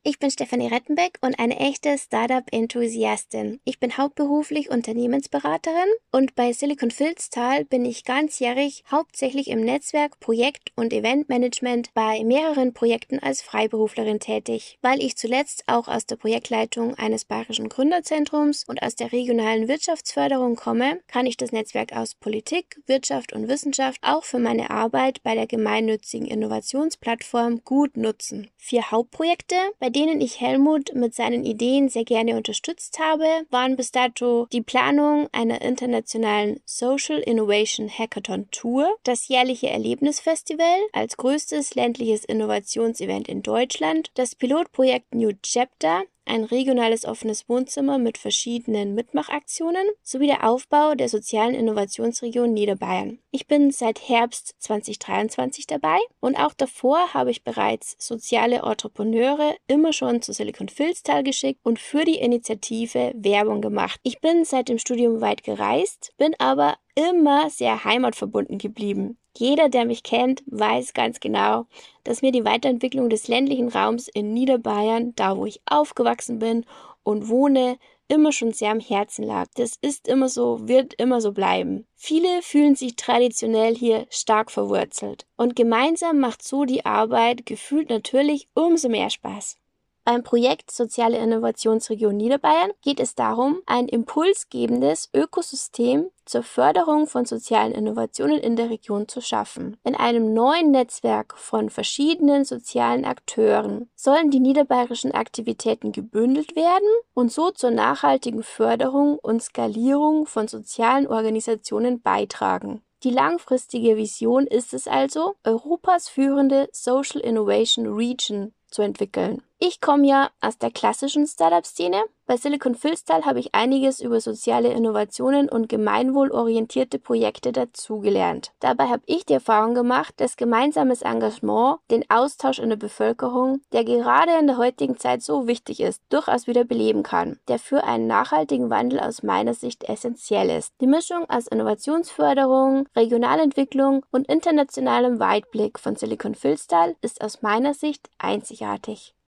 Ich bin Stefanie Rettenbeck und eine echte Startup-Enthusiastin. Ich bin hauptberuflich Unternehmensberaterin und bei Silicon Filztal bin ich ganzjährig hauptsächlich im Netzwerk, Projekt- und Eventmanagement bei mehreren Projekten als Freiberuflerin tätig. Weil ich zuletzt auch aus der Projektleitung eines bayerischen Gründerzentrums und aus der regionalen Wirtschaftsförderung komme, kann ich das Netzwerk aus Politik, Wirtschaft und Wissenschaft auch für meine Arbeit bei der gemeinnützigen Innovationsplattform gut nutzen. 4 Hauptprojekte, bei denen ich Helmut mit seinen Ideen sehr gerne unterstützt habe, waren bis dato die Planung einer internationalen Social Innovation Hackathon Tour, das jährliche Erlebnisfestival als größtes ländliches Innovationsevent in Deutschland, das Pilotprojekt New Chapter, ein regionales offenes Wohnzimmer mit verschiedenen Mitmachaktionen sowie der Aufbau der sozialen Innovationsregion Niederbayern. Ich bin seit Herbst 2023 dabei und auch davor habe ich bereits soziale Entrepreneure immer schon zu Silicon Filztal geschickt und für die Initiative Werbung gemacht. Ich bin seit dem Studium weit gereist, bin aber immer sehr heimatverbunden geblieben. Jeder, der mich kennt, weiß ganz genau, dass mir die Weiterentwicklung des ländlichen Raums in Niederbayern, da wo ich aufgewachsen bin und wohne, immer schon sehr am Herzen lag. Das ist immer so, wird immer so bleiben. Viele fühlen sich traditionell hier stark verwurzelt und gemeinsam macht so die Arbeit gefühlt natürlich umso mehr Spaß. Beim Projekt Soziale Innovationsregion Niederbayern geht es darum, ein impulsgebendes Ökosystem zur Förderung von sozialen Innovationen in der Region zu schaffen. In einem neuen Netzwerk von verschiedenen sozialen Akteuren sollen die niederbayerischen Aktivitäten gebündelt werden und so zur nachhaltigen Förderung und Skalierung von sozialen Organisationen beitragen. Die langfristige Vision ist es also, Europas führende Social Innovation Region zu entwickeln. Ich komme ja aus der klassischen Startup-Szene. Bei Silicon Filztal habe ich einiges über soziale Innovationen und gemeinwohlorientierte Projekte dazugelernt. Dabei habe ich die Erfahrung gemacht, dass gemeinsames Engagement den Austausch in der Bevölkerung, der gerade in der heutigen Zeit so wichtig ist, durchaus wieder beleben kann, der für einen nachhaltigen Wandel aus meiner Sicht essentiell ist. Die Mischung aus Innovationsförderung, Regionalentwicklung und internationalem Weitblick von Silicon Filztal ist aus meiner Sicht einzigartig.